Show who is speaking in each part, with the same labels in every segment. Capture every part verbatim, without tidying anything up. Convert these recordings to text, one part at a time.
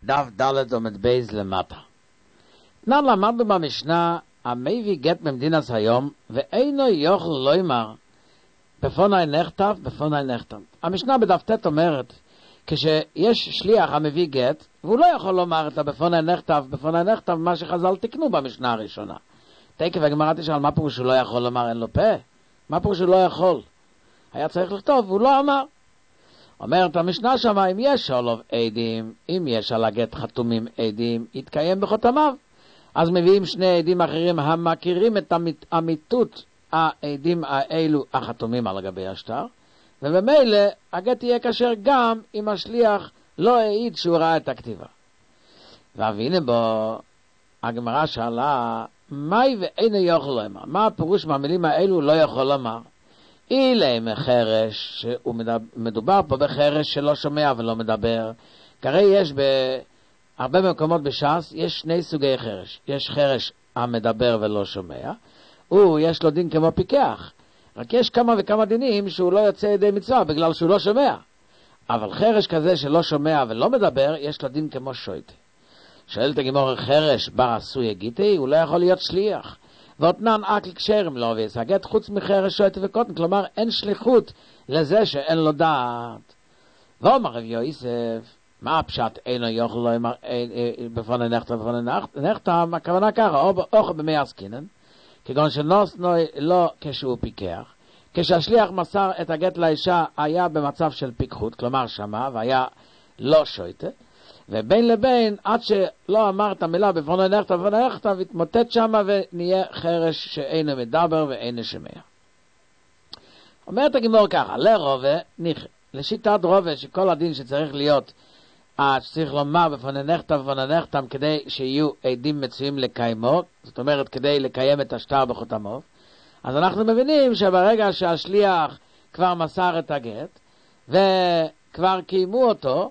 Speaker 1: דף ד' עומד בייז למטה. תנן למדנו במשנה, המביא גט במדינס היום, ואינו יוכל לא ימר, בפוני נכתב, בפוני נכתב. המשנה בדף ת' אומרת, כשיש שליח המביא גט, והוא לא יכול לומר את הבפוני נכתב, בפוני נכתב, מה שחז"ל תקנו במשנה הראשונה. תקף הגמרא תשאל, מה פירוש שהוא לא יכול לומר, אין לו פה? מה פירוש שהוא לא יכול? היה צריך לכתוב, והוא לא אמר. אומרת המשנה שמה, אם יש עליו עדים, אם יש על הגט חתומים עדים, יתקיים בחותמיו. אז מביאים שני עדים אחרים המכירים את אמיתות העדים האלו החתומים על גבי השטר, ובמילא הגט יהיה כשר גם אם השליח לא העיד שהוא ראה את הכתיבה. והנה בו, הגמרא שאלה, מהי ואינו יכול לומר? מה הפירוש מהמילים האלו לא יכול לומר? אילה מחרש, שהוא מדובר פה בחרש שלא שומע ולא מדבר. כרי יש בהרבה מקומות בש"ס, יש שני סוגי חרש. יש חרש המדבר ולא שומע, הוא יש לו דין כמו פיקח. רק יש כמה וכמה דינים שהוא לא יוצא ידי מצווה בגלל שהוא לא שומע. אבל חרש כזה שלא שומע ולא מדבר, יש לו דין כמו שויטה. שואלת הגמרא, חרש בר עשוי הגיתי, הוא לא יכול להיות שליח. ואותנן אקל כשרים לא ויס, הגט חוץ מחרש שויטה וקוטן, כלומר אין שליחות לזה שאין לו דעת. ואומר רב יוסף, מה הפשט אינו יוכל לא אמר בפוני נכתב בפוני נכתב, הכוונה ככה, אוכל במי עסקינן, כגון שנוסנו לא כשהוא פיקח, כשהשליח מסר את הגט לאישה היה במצב של פיקחות, כלומר שמע והיה לא שויטה, ובין לבין עד שלא אמר את המילה בפוני נכתב בפוני נכתב, התמוטט שמה ונהיה חרש שאינו מדבר ואינו שומע. אומרת הגמרא ככה, לרובה ניחא, לשיטת רובה שכל הדין שצריך להיות אה, שצריך לומר בפוני נכתב בפוני נכתב כדי שיהיו עדים מצויים לקיימו, זאת אומרת כדי לקיים את השטר בחותמו. אז אנחנו מבינים שברגע שהשליח כבר מסר את הגט וכבר קיימו אותו,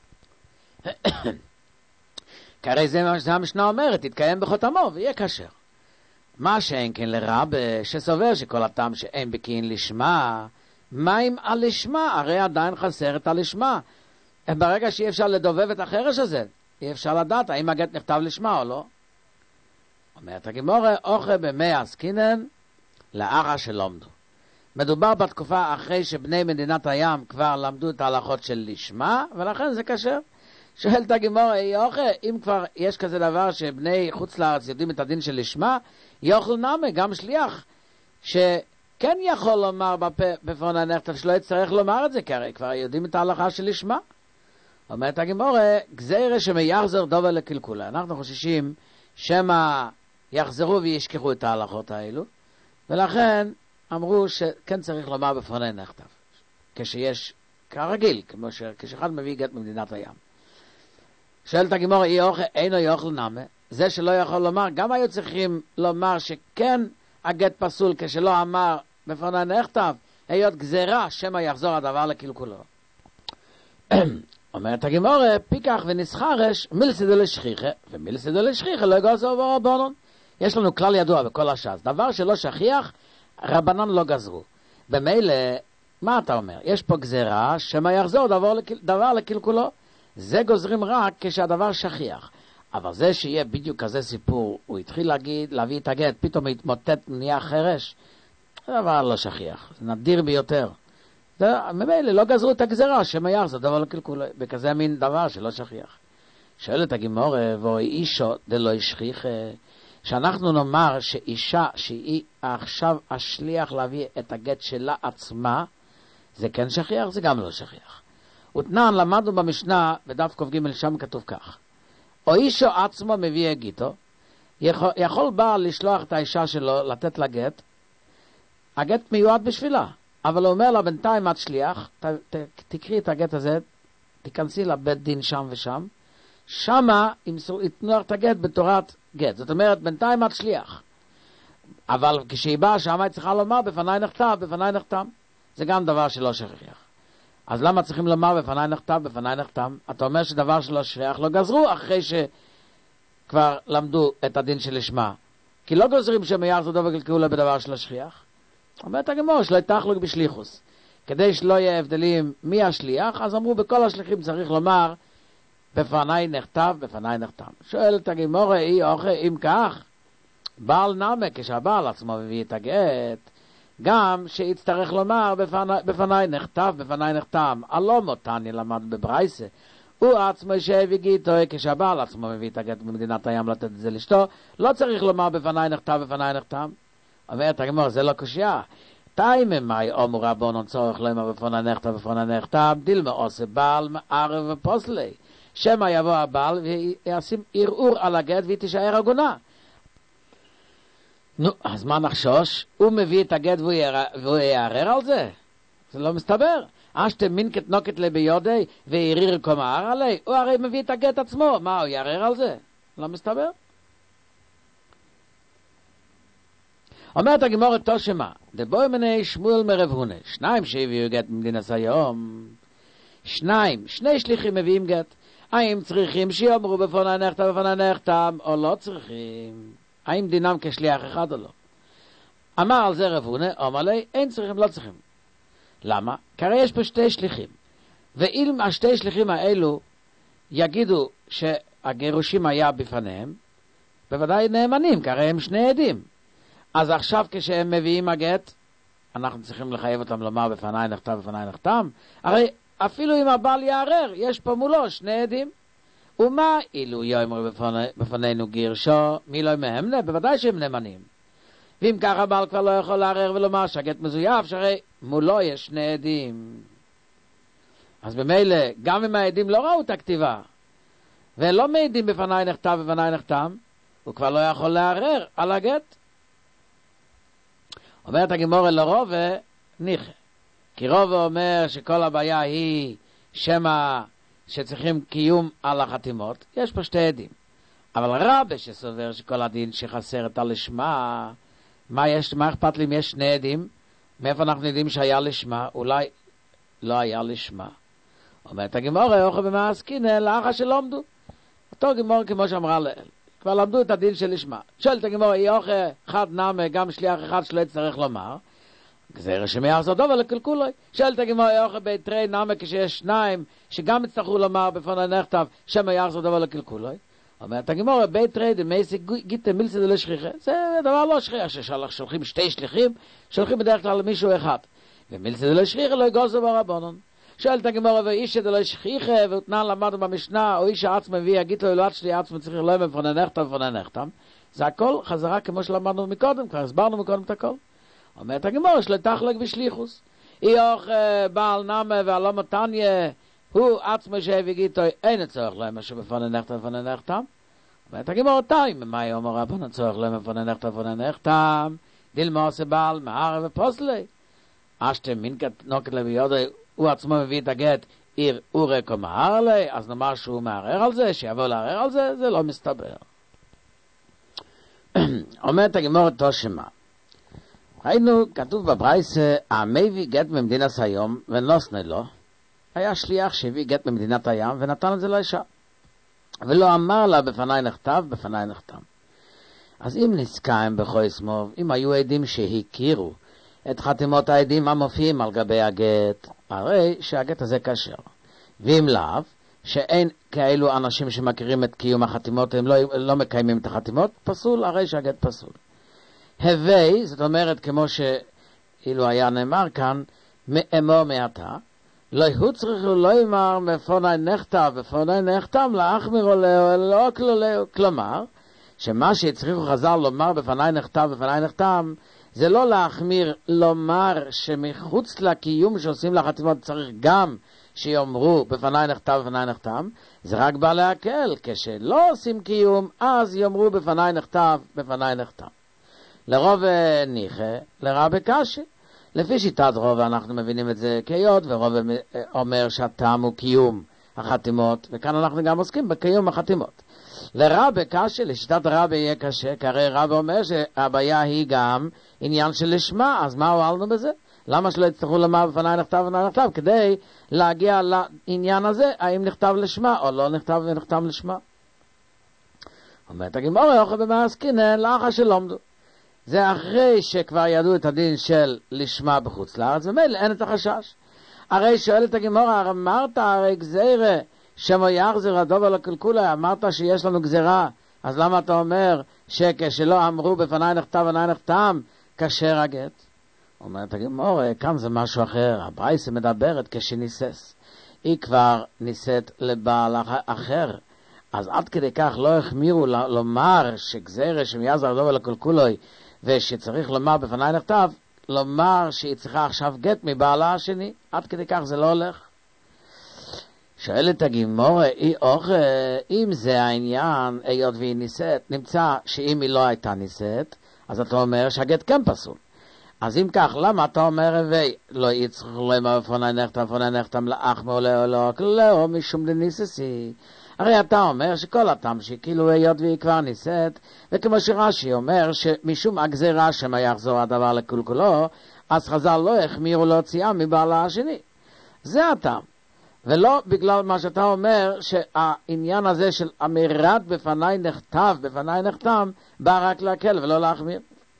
Speaker 1: כרי זה מה שהמשנה אומרת, יתקיים בחותמו ויהיה כשר. מה שאין כן לרב שסובר שכל הטעם שאין בקין לשמה, מה אם על לשמה? הרי עדיין חסר את הלשמה. ברגע שאי אפשר לדובב את החרש הזה, אי אפשר לדעת האם הגט נכתב לשמה או לא. אומרת הגמרא, אוכל במי עסקינן לאחר שלומדו. מדובר בתקופה אחרי שבני מדינת הים כבר למדו את ההלכות של לשמה, ולכן זה כשר. שואלת הגמרא, אוכל, אם כבר יש כזה דבר שבני חוץ לארץ יודעים את הדין של לשמה, יאכל נמי, גם שליח, שכן יכול לומר בפוני נכתב, שלא יצטרך לומר את זה, כי הרי כבר יודעים את ההלכה של לשמה. אומרת הגמרא, גזירה שמייחזר דובר לקלקולה. אנחנו חוששים שמה יחזרו וישכחו את ההלכות האלו, ולכן אמרו שכן צריך לומר בפוני נכתב, כשיש כרגיל, כמו כשאחד מביא גט ממדינת הים. שואלת הגמרא, אינו יאכל נמי, זה שלא יכול לומר, גם היו צריכים לומר שכן הגט פסול כשלא אמר בפוני נכתב, היות גזירה שמא יחזור הדבר לקלקולו. אומרת הגמרא, פיקח ונסחרש מילסדו לשכיחה, ומילסדו לשכיחה לא גזרו ברבנן. יש לנו כלל ידוע בכל הש"ס, דבר שלא שכיח, רבנן לא גזרו. במילא, מה אתה אומר? יש פה גזירה שמא יחזור דבר, דבר לקלקולו. זה גוזרים רק כשהדבר שכיח. אבל זה שיהיה בדיוק כזה סיפור, הוא התחיל להגיד, להביא את הגט, פתאום התמוטט נהיה חרש, זה דבר לא שכיח, זה נדיר ביותר. ממילא לא גזרו את הגזרה שמייח, זה דבר לקלקול, בכזה מין דבר שלא שכיח. שואלת הגמרא, ואוי אישו דלא ישכיח, שאנחנו נאמר שאישה שהיא עכשיו השליח להביא את הגט שלה עצמה, זה כן שכיח, זה גם לא שכיח. ותנן למדנו במשנה, בדף ק"ג שם כתוב כך, או אישו עצמו מביא הגיתו, יכול, יכול בעל לשלוח את האישה שלו לתת לה גט, הגט מיועד בשבילה, אבל הוא אומר לה בינתיים את שליח, ת, ת, תקרי את הגט הזה, תיכנסי לבית דין שם ושם, שמה יתנו לך את הגט בתורת גט, זאת אומרת בינתיים את שליח, אבל כשהיא באה שמה היא צריכה לומר בפני נכתב, בפני נחתם, זה גם דבר שלא שכיח. אז למה צריכים לומר בפני נכתב, בפני נחתם? אתה אומר שדבר שלא שכיח לא גזרו אחרי שכבר למדו את הדין של לשמה, כי לא גוזרים שמייח זה דובר קלקולה בדבר שלא שכיח. אומרת הגמרא שלא יתחלק בשליחוס, כדי שלא יהיה הבדלים מי השליח, אז אמרו בכל השליחים צריך לומר בפני נכתב, בפני נחתם. שואלת הגמורה, אי אוכל, אם כך, בעל נמה, כשהבעל עצמו מביא את הגט, גם שיצטרך לומר, בפני, בפני נכתב, בפני נחתם. הלא מותני למד בברייסה, הוא עצמו שהביא גיטו, כשהבעל עצמו מביא את הגט במדינת הים לתת את זה לשתו, לא צריך לומר בפני נכתב, בפני נחתם. אומרת הגמורה, זה לא קושיה. תאימה מאי אומו רבונון צורך לומר בפני נכתב, בפני נחתם, דילמה עושה בעל מערב ופוסלי. שמא יבוא הבעל וישים ערעור על הגט והיא תישאר עגונה. נו, אז מה נחשוש? הוא מביא את הגט והוא יערער על זה? זה לא מסתבר. אשתם מינקת נוקת לביודי וערעיר קומר עלי? הוא הרי מביא את הגט עצמו. מה, הוא יערער על זה? לא מסתבר. אומרת הגמורה תושמה, דבוי מני שמואל מרב הונה, שניים שהביאו גט במדינת היום, שניים, שני שליחים מביאים גט, האם צריכים שיאמרו בפני נחתם בפני נחתם, או לא צריכים? האם דינם כשליח אחד או לא? אמר על זה רב הונה, אומר לי, אין צריכים, לא צריכים. למה? כי הרי יש פה שתי שליחים, ואם השתי שליחים האלו יגידו שהגירושים היה בפניהם, בוודאי נאמנים, כי הרי הם שני עדים. אז עכשיו כשהם מביאים הגט, אנחנו צריכים לחייב אותם לומר בפני נכתב, בפני נחתם. הרי אפילו אם הבעל יערער, יש פה מולו שני עדים. ומה אילו יאמר בפני, בפנינו גירשו, מי לא מהמנה? בוודאי שהם נאמנים. ואם ככה הבעל כבר לא יכול לערער ולומר שהגט מזויף, שהרי מולו יש שני עדים. אז במילא, גם אם העדים לא ראו את הכתיבה, ולא מעידים בפני נכתב, בפני נחתם, הוא כבר לא יכול לערער על הגט. אומרת הגמורה לרובה, ניחה. כי רובה אומר שכל הבעיה היא שמה שצריכים קיום על החתימות. יש פה שתי עדים. אבל רבה שסובר שכל הדין שחסר את הלשמה, מה יש, מה אכפת לי אם יש שני עדים? מאיפה אנחנו יודעים שהיה לשמה? אולי לא היה לשמה. אומרת הגמורה, אוכל במעסקינא, לאחר שלא עמדו. אותו גמורה כמו שאמרה לאל. כבר למדו את הדין של לשמה. שואלת הגמורה, יוכל אחד נמה, גם שליח אחד שלא יצטרך לומר. גזירה שמייחס אותו ולקלקולוי. שואלת הגמורה, יוכל ביתרי נמה כשיש שניים, שגם יצטרכו לומר בפני נכתב, שמא יחס אותו ולקלקולוי. אומרת הגמורה, ביתרי דמייסי גיטה מילסי דלה שכיחה. זה דבר לא שכיח, ששולחים שתי שליחים, שולחים בדרך כלל למישהו אחד. ומילסי דלה שכיחה לא יגוסו ברבונון. שואלת הגמורה, ואיש דלה שכיחה, ותנן למדנו במשנה, או איש העצמו מביא, יגיד לו, אלוהת שלי עצמו צריך לא בפני נכתב, בפני נכתם. זה הכל חזרה כמו שלמדנו מקודם, כבר הסברנו מקודם את הכל. אומרת הגמורה, שלא תחלק בשליחוס. איוך בעל נמה ועלו מתניה, הוא עצמו שהביא גיטו, אין הצורך להם משהו בפני נכתב, בפני נכתם. אומרת הגמורה, תיים, מה יאמר רבנו צורך להם בפני נכתב, בפני נכתם, דילמה עושה בעל, מערב ופוסלי. אשתם מינקת נוקת לביודו, הוא עצמו מביא את הגט, עיר אורי קומר לי, אז נאמר שהוא מערער על זה, שיבוא לערער על זה, זה לא מסתבר. אומרת הגמורה תושמה, ראינו, כתוב בברייסה, המביא גט במדינת היום, ונוסנה לו, היה שליח שהביא גט במדינת הים, ונתן את זה לאישה. ולא אמר לה, בפני נכתב, בפני נחתם. אז אם נזכאים בחויס מוב, אם היו עדים שהכירו את חתימות העדים המופיעים על גבי הגט, הרי שהגט הזה כשר. ואם לאו, שאין כאלו אנשים שמכירים את קיום החתימות, הם לא, לא מקיימים את החתימות, פסול, הרי שהגט פסול. הווי, זאת אומרת, כמו שאילו היה נאמר כאן, מאמור מעתה, לא הוא צריך לא אמר בפני נכתב, בפני נחתם, להחמיר עולהו, לא כלולהו. כלומר, שמה שצריכו חז"ל לומר בפני נכתב, בפני נחתם, זה לא להחמיר, לומר שמחוץ לקיום שעושים לחתימות צריך גם שיאמרו בפני נכתב, בפני נחתם, זה רק בא להקל, כשלא עושים קיום, אז יאמרו בפני נכתב, בפני נחתם. לרוב ניחה, לרב קשי. לפי שיטת רוב אנחנו מבינים את זה כיות, ורוב אומר שהטעם הוא קיום החתימות, וכאן אנחנו גם עוסקים בקיום החתימות. לרב קשה, לשיטת רב יהיה קשה, כי הרי רב אומר שהבעיה היא גם עניין של לשמה, אז מה הועלנו בזה? למה שלא יצטרכו לומר בפני נכתב בפני נכתב? כדי להגיע לעניין הזה, האם נכתב לשמה או לא נכתב ונחתם לשמה. אומרת הגמורה, אוכל במעסקינא, לאחר שלומדו. זה אחרי שכבר ידעו את הדין של לשמה בחוץ לארץ, ומילא אין את החשש. הרי שואלת הגמורה, אמרת הרי גזירה, שמו יחזר הדובר לקלקולה, אמרת שיש לנו גזירה, אז למה אתה אומר שכשלא אמרו בפני נכתב ובפני נחתם, כשר הגט? אומרת הגמור, כאן זה משהו אחר, הברייסה מדברת כשניסס. היא כבר ניסית לבעל אחר, אז עד כדי כך לא החמירו לומר שגזירה שמיעזר הדובר לקלקולוי, ושצריך לומר בפני נכתב, לומר שהיא צריכה עכשיו גט מבעלה השני, עד כדי כך זה לא הולך. שואלת הגמור, אם זה העניין, היות והיא ניסית, נמצא שאם היא לא הייתה ניסית, אז אתה אומר שהגט כן פסול. אז אם כך, למה אתה אומר, ולא יצריך לומר בפני נכתב, בפני נכתם לאח מעולה או לא, לא, משום דניססי. הרי אתה אומר שכל הטעם שכאילו היות והיא כבר ניסית, וכמו שרש"י אומר שמשום הגזירה שמה יחזור הדבר לקולקולו, אז חז"ל לא החמירו להוציאה מבעלה השני. זה הטעם. ולא בגלל מה שאתה אומר שהעניין הזה של אמירת בפני נכתב, בפני נחתם, בא רק להקל ולא להחמיר.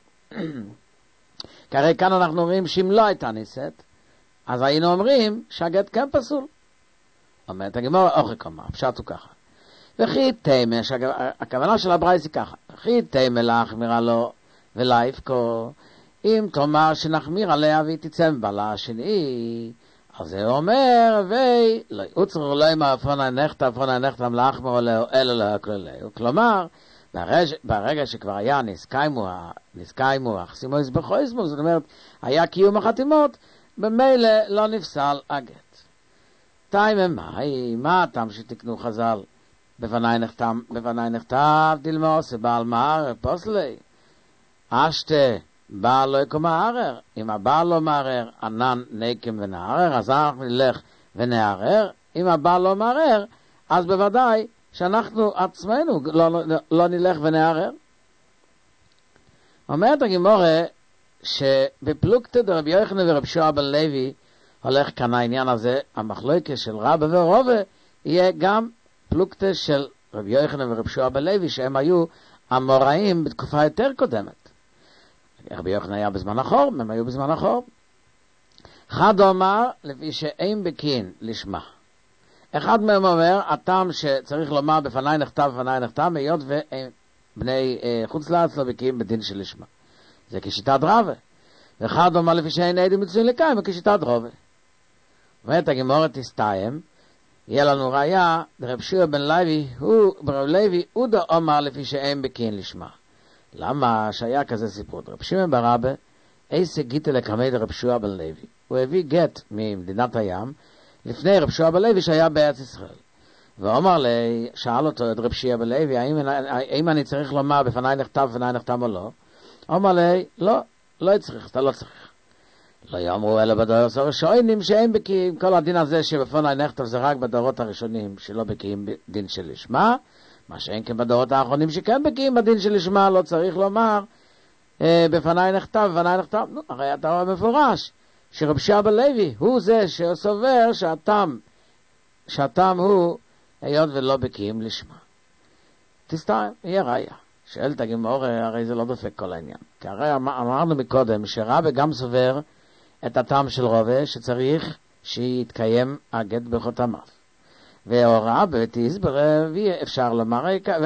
Speaker 1: כי הרי כאן אנחנו אומרים שאם לא הייתה ניסית, אז היינו אומרים שהגט כן פסול. אומרת הגמור, אוכי כמה, פשט הוא ככה. וכי תימה, הכוונה של הברייס היא ככה, וכי תימה להחמיר לו ולהפקו, אם תאמר שנחמיר עליה והיא תצא מבעלה השני, אז זה אומר, וי, לא יוצר לא עם הפונה נכתב, הפונה נכתב להחמיר עליה, אלא להקללהו. כלומר, ברגע שכבר היה נסקיימו, נסקיימו, החסימו יסבחו יסמו, זאת אומרת, היה קיום החתימות, במילא לא נפסל הגט. תימה מהי, מה הטעם שתקנו חז"ל? בפני נחתם, בפני נכתב, דלמוס, בעל מערר, פוסלי. אשתה, בעל לא יקום מערר. אם הבעל לא מערר, ענן נקם ונערר, אז אנחנו נלך ונערר. אם הבעל לא מערר, אז בוודאי שאנחנו עצמנו לא, לא, לא נלך ונערר. אומרת הגמורה, שבפלוגתא דרבי יוחנן ורבי יהושע בן לוי, הולך כאן העניין הזה, המחלוקת של רבא ורובה, יהיה גם פלוגתא של רבי יוחנן ורבי יהושע בן לוי, שהם היו אמוראים בתקופה יותר קודמת. רבי יוחנן היה בזמן החורבן, הם היו בזמן החורבן. אחד אומר, לפי שאין בקין לשמה. אחד מהם אומר, הטעם שצריך לומר בפני נכתב, בפני נכתב, היות ובני חוץ לארץ לא בקין בדין של לשמה. זה כשיטת רבא. ואחד אומר, לפי שאין עדים מצוין לקיים, וכשיטת רבא. אומרת הגמורה תסתיים, יהיה לנו ראיה, רב שמעון בן לוי, הוא, ברב לוי, הוא דה אומר לפי שאין בקין לשמה. למה שהיה כזה סיפור? רב שמעון בר רבא, איזה גיטה לקמי רב שמעון בן לוי. הוא הביא גט ממדינת הים, לפני רב שמעון בן לוי שהיה בארץ ישראל. ואומר לי, שאל אותו את רב שמעון בן לוי, האם, האם אני צריך לומר בפני נכתב, בפני נכתב או לא? אומר לי, לא, לא צריך, אתה לא צריך. לא יאמרו אלא בדורות הראשונים שאין בקיאים, כל הדין הזה שבפני נכתב זה רק בדורות הראשונים שלא בקיאים בדין של לשמה, מה שאין כן בדורות האחרונים שכן בקיאים בדין של לשמה, לא צריך לומר אה, בפני נכתב, בפני נכתב. נו, הרי אתה רואה מפורש שרב שמעון בן לוי הוא זה שסובר שהטעם, שהטעם הוא היות ולא בקיאים לשמה. תסתיים, יהיה ראיה. שאלת הגמור, הרי זה לא דופק כל העניין. כי הרי אמרנו מקודם שרבא גם סובר את הטעם של רבא שצריך שיתקיים הגט בחותמיו. והוראה בתסבר אפשר לומר,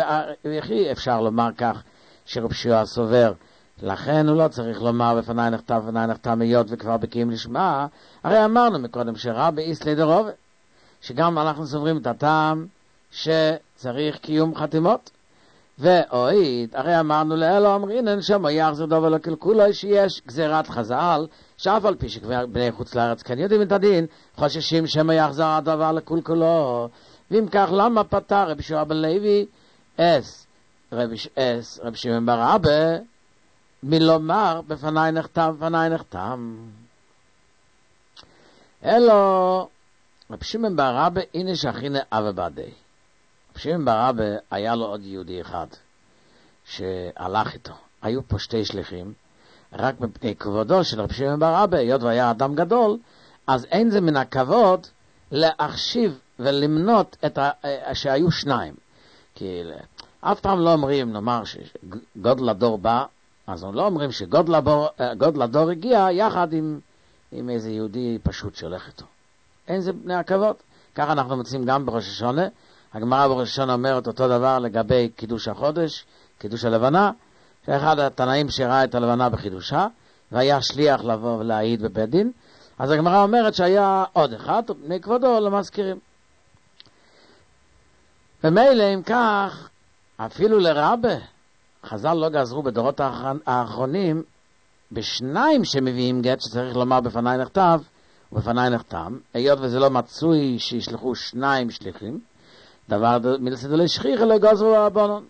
Speaker 1: וכי אפשר לומר כך שרב שמעון סובר, לכן הוא לא צריך לומר בפני נכתב, בפני נכתב היות וכבר בקיאים לשמה. הרי אמרנו מקודם שרבא איסלי דרבא, שגם אנחנו סוברים את הטעם שצריך קיום חתימות. ואוהית, הרי אמרנו לאלו אמרינן שמה יחזר דובר לקלקולו, שיש גזירת חז"ל, שאף על פי שבני חוץ לארץ כאן יודעים את הדין, חוששים שמה יחזר הדבר לקלקולו. ואם כך, למה פתר רבי שמעון בן לוי אס, רבי, אס, רבי שמעון בר רבא, מלומר בפני נכתב, בפני נכתם? אלו, רבי שמעון בר רבא, הנה שכינה אבא בעדי. רבי שמעון בר רבא היה לו עוד יהודי אחד שהלך איתו. היו פה שתי שליחים, רק מפני כבודו של רבי שמעון בר רבא, היות והיה אדם גדול, אז אין זה מן הכבוד להחשיב ולמנות את ה... שהיו שניים. כי אף פעם לא אומרים, נאמר שגודל הדור בא, אז לא אומרים שגודל הדור, גודל הדור הגיע יחד עם, עם איזה יהודי פשוט שהולך איתו. אין זה בני הכבוד. ככה אנחנו מוצאים גם בראש השונה. הגמרא בראש השונה אומרת אותו דבר לגבי קידוש החודש, קידוש הלבנה, שאחד התנאים שראה את הלבנה בחידושה, והיה שליח לבוא ולהעיד בבית דין, אז הגמרא אומרת שהיה עוד אחד, ובני כבודו לא מזכירים. ומילא אם כך, אפילו לרבה, חז"ל לא גזרו בדורות האחרונים, בשניים שמביאים גט שצריך לומר בפני נכתב, ובפני נחתם, היות וזה לא מצוי שישלחו שניים שליחים, דבר מלסד לשכיח אלא גזרו הבונון.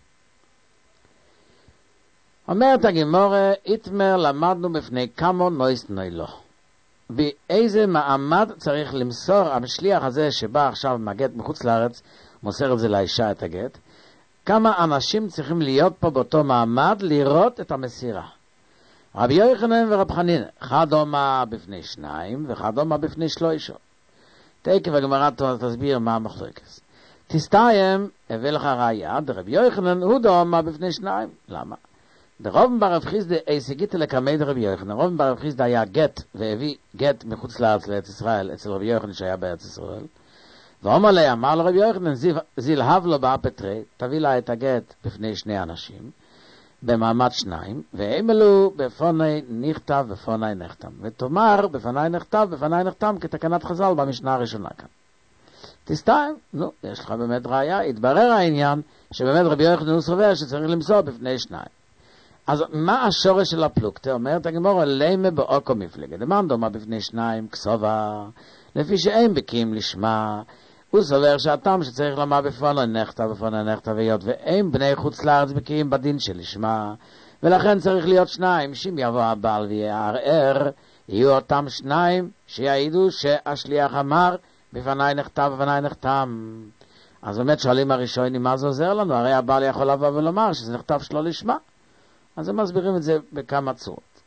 Speaker 1: אומרת הגמורה, איתמר למדנו בפני כמה נויס נוילו. באיזה מעמד צריך למסור המשליח הזה שבא עכשיו מהגט מחוץ לארץ, מוסר את זה לאישה את הגט, כמה אנשים צריכים להיות פה באותו מעמד לראות את המסירה. רבי יוחנן ורב חנינא, אחד עומד בפני שניים ואחד עומד בפני שלושה. תכף הגמרא תסביר מה המחלוקת. תסתיים, הביא לך ראיה, דרבי יוחנן הוא עומד בפני שניים. למה? דרובן בר רב חיסדא השיגית לקמי דרבי יוחנן. רובן בר רב חיסדא היה גט והביא גט מחוץ לארץ לארץ ישראל אצל רבי יוחנן שהיה בארץ ישראל. ואומר לה, אמר לרבי יוחנן, זילהב לו באפטרי, תביא לה את הגט בפני שני אנשים, במעמד שניים, והם אלו בפוני נכתב בפוני נחתם. ותאמר, בפני נכתב, בפני נחתם, כתקנת חז"ל במשנה הראשונה כאן. תסתיים, נו, יש לך באמת ראיה, התברר העניין, שבאמת רבי יוחנן הוא סובר שצריך למסור בפני שניים. אז מה השורש של הפלוגתא? אומרת הגמרא, לימה באוקו מפלגה. דמאן דומה בפני שניים, כסובה, לפי שאין בקיאים לשמה, הוא סובר שהטעם שצריך לומר בפוני נכתב, בפוני נכתב, היות ואין בני חוץ לארץ בקיאים בדין של לשמה, ולכן צריך להיות שניים, שאם יבוא הבעל ויערער, יהיו אותם שניים שיעידו שהשליח אמר, בפני נכתב, בפני נחתם. אז באמת שואלים הראשונים, מה זה עוזר לנו? הרי הבעל יכול לבוא ולומר שזה נכתב שלא לשמה. אז הם מסבירים את זה בכמה צורות.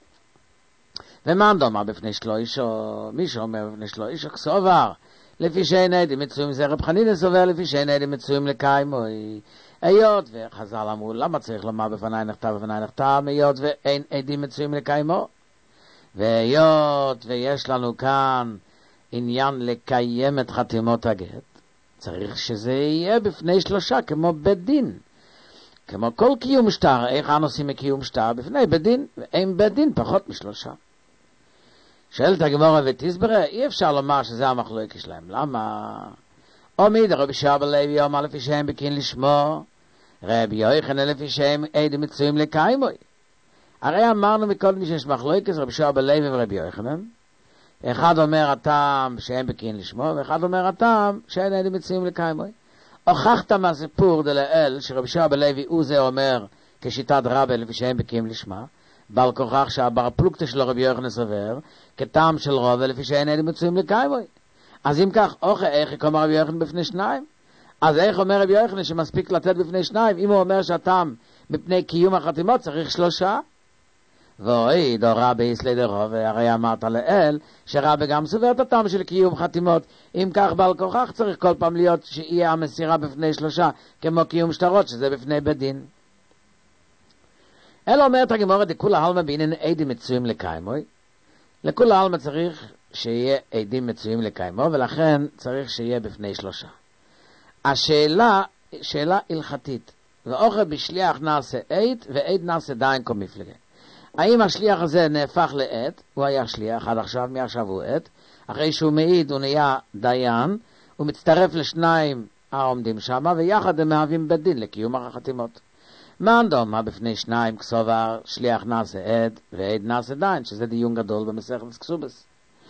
Speaker 1: ומה דומה בפני שלושה? מי שאומר בפני שלושה, כסובר, לפי שאין עדים מצויים, זה רב חנינא סובר, לפי שאין עדים מצויים לקיימוי. היות וחז"ל אמרו, למה צריך לומר בפני נכתב, בפני נחתם, היות ואין עדים מצויים לקיימו? והיות ויש לנו כאן עניין לקיים את חתימות הגט, צריך שזה יהיה בפני שלושה כמו בית דין. כמו כל קיום שטר, איך אנוסים מקיום שטר? בפני בית דין, ואין בית דין פחות משלושה. שואלת הגמרא ותסברה, אי אפשר לומר שזה המחלוקת שלהם. למה? עמיד רבי שבא לוי אמר לפי שהם בקין לשמו, רבי יוחנן לפי שהם עדים מצויים לקיימוי. הרי אמרנו מקודם שיש מחלוקת רבי שבא לוי ורבי יוחנן. אחד אומר הטעם שהם בקין לשמו, ואחד אומר הטעם שאין עדים מצויים לקיימוי. הוכחת מהסיפור דלאל שרבי שבא לוי הוא זה אומר כשיטת רבי לפי שהם בקין לשמה, בעל כוכך שהבר פלוגתא שלו רבי יוחנן סובר כטעם של רוב לפי שאין עדים מצויים לקיימוי. אז אם כך, אוכל איך יקום רבי יוחנן בפני שניים? אז איך אומר רבי יוחנן שמספיק לתת בפני שניים? אם הוא אומר שהטעם בפני קיום החתימות צריך שלושה? ואוי, דו רבי יסלי דרוב, הרי אמרת לאל שרבי גם סובר את הטעם של קיום חתימות. אם כך בעל כוכך צריך כל פעם להיות שיהיה המסירה בפני שלושה כמו קיום שטרות שזה בפני בית דין. אלא אומרת הגמרא, דכולי עלמא בעניין עדים מצויים לקיימוי. לכולי עלמא צריך שיהיה עדים מצויים לקיימו, ולכן צריך שיהיה בפני שלושה. השאלה, שאלה הלכתית, ואוכל בשליח נעשה עד, ועד נעשה דיין כל מפלגה. האם השליח הזה נהפך לעד? הוא היה שליח עד עכשיו, מעכשיו הוא עד. אחרי שהוא מעיד הוא נהיה דיין, הוא מצטרף לשניים העומדים שם, ויחד הם מהווים בית דין לקיום החתימות. מה דומה בפני שניים כסובר שליח נעשה עד ועד נעשה דיין, שזה דיון גדול במסכת כסובס.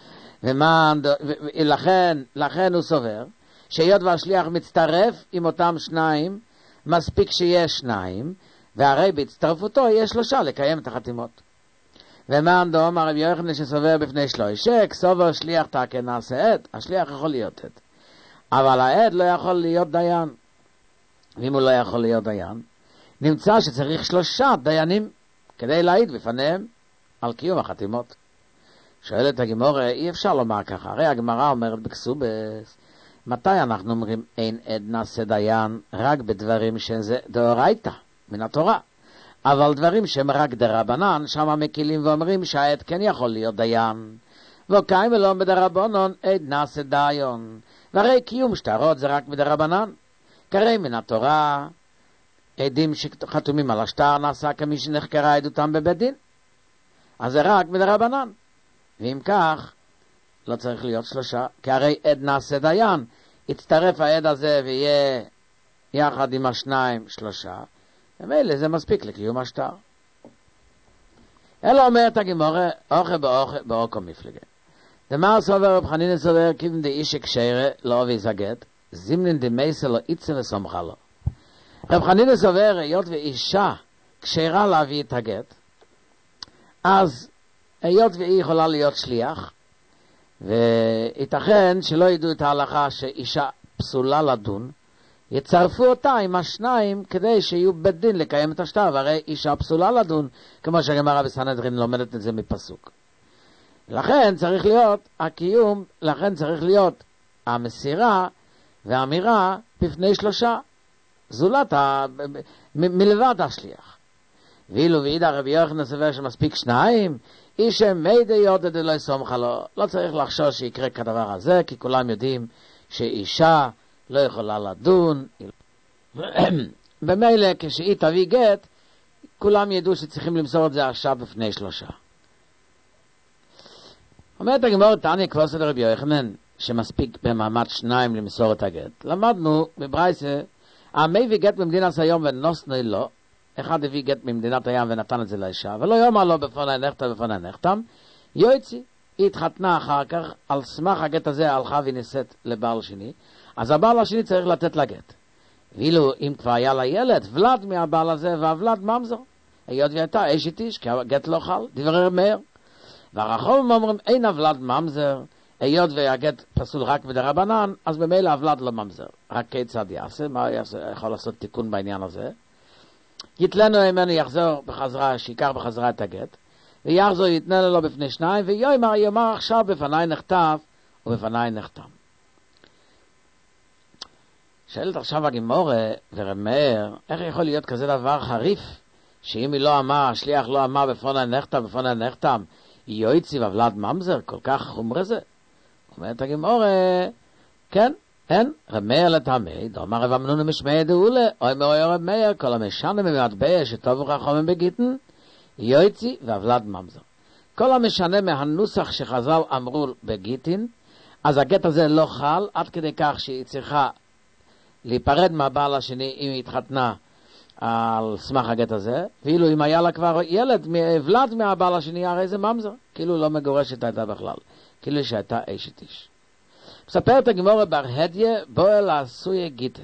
Speaker 1: ולכן לכן הוא סובר שהיות והשליח מצטרף עם אותם שניים, מספיק שיש שניים, והרי בהצטרפותו יש שלושה לקיים את החתימות. ומה דומה רבי יוחנן שסובר בפני שלושה, כסובר שליח תקן נעשה עד, השליח יכול להיות עד, אבל העד לא יכול להיות דיין. ואם הוא לא יכול להיות דיין, נמצא שצריך שלושה דיינים כדי להעיד בפניהם על קיום החתימות. שואלת הגמרא, אי אפשר לומר ככה, הרי הגמרא אומרת בכסובס, מתי אנחנו אומרים אין עד נעשה דיין? רק בדברים שזה דאורייתא מן התורה, אבל דברים שהם רק דרבנן, שם מקילים ואומרים שהעד כן יכול להיות דיין. וקיים אלון בדרבנן עד נעשה דיין, והרי קיום שטרות זה רק מדרבנן. קרי מן התורה, עדים שחתומים על השטר נעשה כמי שנחקרה עדותם בבית דין. אז זה רק מדרבנן. ואם כך, לא צריך להיות שלושה, כי הרי עד נעשה דיין, יצטרף העד הזה ויהיה יחד עם השניים שלושה, ומילא זה מספיק לקיום השטר. אלא אומרת הגמורה, אוכל באוכל באוקו מפלגה. דמר סובר רב חנינא סובר כיוון דאיש קשיירה לא אוהב הגט, זימנין דמייסה לא איצה וסומכה לו. רב חנינא סובר, היות ואישה קשיירה להביא את הגט, אז היות והיא יכולה להיות שליח, וייתכן שלא ידעו את ההלכה שאישה פסולה לדון, יצרפו אותה עם השניים כדי שיהיו בית דין לקיים את השטר, והרי אישה פסולה לדון, כמו שהגמרא בסנהדרין לומדת את זה מפסוק. לכן צריך להיות הקיום, לכן צריך להיות המסירה והאמירה בפני שלושה, זולת ה... מ- מלבד השליח. ואילו ואידך רבי יוחנן סובר שמספיק שניים, איש מידי יודד לא יסומך לו, לא צריך לחשוש שיקרה כדבר הזה, כי כולם יודעים שאישה לא יכולה לדון. במילא כשהיא תביא גט, כולם ידעו שצריכים למסור את זה עכשיו בפני שלושה. אומרת הגמרא תניא כבוסו דרבי יוחנן, שמספיק במעמד שניים למסור את הגט. למדנו בברייתא, המביא גט במדינת היום ונוסנו לו, אחד הביא גט ממדינת הים ונתן את זה לאישה, ולא יאמר לו בפני נחתם בפני נחתם, יוציא, היא התחתנה אחר כך, על סמך הגט הזה הלכה ונישאת לבעל שני, אז הבעל השני צריך לתת לה גט. ואילו אם כבר היה לה ילד, ולד מהבעל הזה והוולד ממזר, היות והייתה אשת איש, כי הגט לא חל, דברי מאיר. והרחומים אומרים, אין הוולד ממזר, היות והגט פסול רק מדרבנן, אז במילא הוולד לא ממזר. רק כיצד יעשה, מה יעשה, יכול לעשות תיקון בעניין הזה? יתלנו ממנו יחזור בחזרה, שיקח בחזרה את הגט, ויחזור יתנה לו בפני שניים, ויאמר יאמר עכשיו בפני נכתב, ובפני נחתם. שואלת עכשיו הגמורה ורמר, איך יכול להיות כזה דבר חריף, שאם היא לא אמר, השליח לא אמר בפני נחתם, בפני נחתם, יוציא והוולד ממזר, כל כך חומר זה? אומרת הגמורה, כן, אין, רמר לטעמי, דאמר רב אמנון משמעי דאולה, אוי מאוי רב מאיר, כל המשנה במטבע שטובו חכמים בגיטין, יוציא והוולד ממזר. כל המשנה מהנוסח שחז"ל אמרו בגיטין, אז הגט הזה לא חל, עד כדי כך שהיא צריכה להיפרד מהבעל השני אם היא התחתנה על סמך הגט הזה, ואילו אם היה לה כבר ילד ולד מהבעל השני, הרי זה ממזר, כאילו לא מגורשת הייתה בכלל, כאילו שהייתה אשת איש. מספרת הגמורה בר הדיה בואל לעשוי גיטה.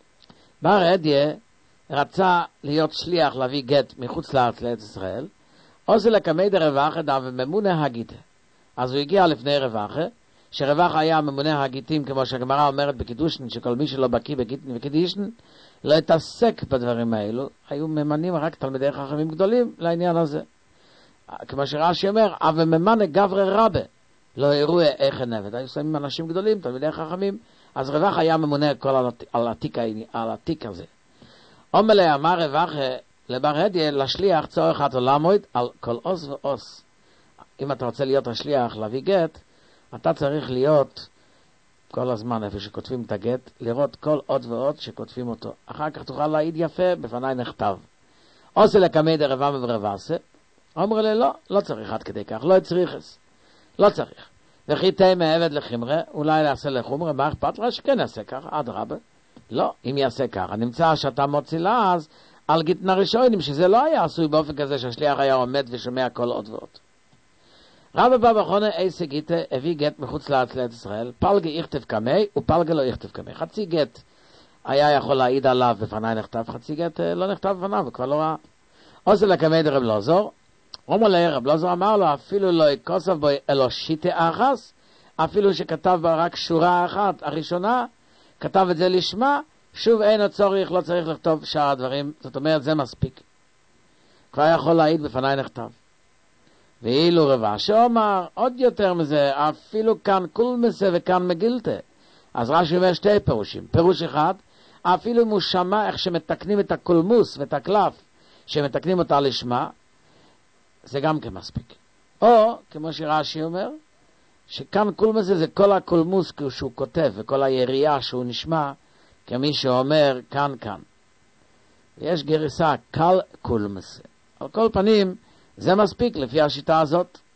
Speaker 1: בר הדיה רצה להיות שליח להביא גט מחוץ לארץ לארץ ישראל, עושה לקמי דרווחה דא וממונה הגיטה. אז הוא הגיע לפני רווחה, שרווחה היה ממונה הגיטים, כמו שהגמרא אומרת בקידושן, שכל מי שלא בקיא בגיטין וקידישן לא התעסק בדברים האלו, היו ממנים רק תלמידי חכמים גדולים לעניין הזה. כמו שרש"י אומר, אבל ממנה גברי רבה, לא הראו איך הנבד, היו שמים אנשים גדולים, תלמידי חכמים, אז רווחה היה ממונה כל על, על, התיק, על התיק הזה. אומלה אמר רווחה לבר הדיה, לשליח צורך את לעמוד על כל עוס ועוס. אם אתה רוצה להיות השליח להביא גט, אתה צריך להיות כל הזמן איפה שכותבים את הגט, לראות כל עוד ועוד שכותבים אותו. אחר כך תוכל להעיד יפה, בפני נכתב. עושה לקמי דרבה וברבסה, אומר לי לא, לא צריך עד כדי כך, לא צריכס. לא צריך. וכי תהיה מעבד לחמרה, אולי יעשה לחומרה, מה אכפת לך שכן יעשה ככה, עד רבה. לא, אם יעשה ככה, נמצא שאתה מוציא לה אז על גיטין הראשונים, שזה לא היה עשוי באופן כזה שהשליח היה עומד ושומע כל עוד ועוד. רבא בא בחונה איסה גיטה הביא גט מחוץ לארץ לארץ ישראל, פלגה יכתב קמי ופלגה לא יכתב קמי. חצי גט היה יכול להעיד עליו בפני נכתב, חצי גט לא נכתב בפניו, וכבר לא ראה. עושה לקמי דרב לוזור, אומר לה רב לוזור אמר לו, אפילו לא יקוסף בו אלו שיטה אחס, אפילו שכתב בה רק שורה אחת, הראשונה, כתב את זה לשמה, שוב אין הצורך, לא צריך לכתוב שאר הדברים, זאת אומרת זה מספיק. כבר יכול להעיד בפני נכתב. ואילו רבא שאומר עוד יותר מזה, אפילו כאן קולמסה וכאן מגילתה. אז רש"י אומר שתי פירושים. פירוש אחד, אפילו אם הוא שמע איך שמתקנים את הקולמוס ואת הקלף, שמתקנים אותה לשמה, זה גם כמספיק. או, כמו שרש"י אומר, שכאן קולמוס זה כל הקולמוס שהוא כותב, וכל היריעה שהוא נשמע, כמי שאומר כאן כאן. יש גרסה קל קולמוס. על כל פנים, זה מספיק לפי השיטה הזאת.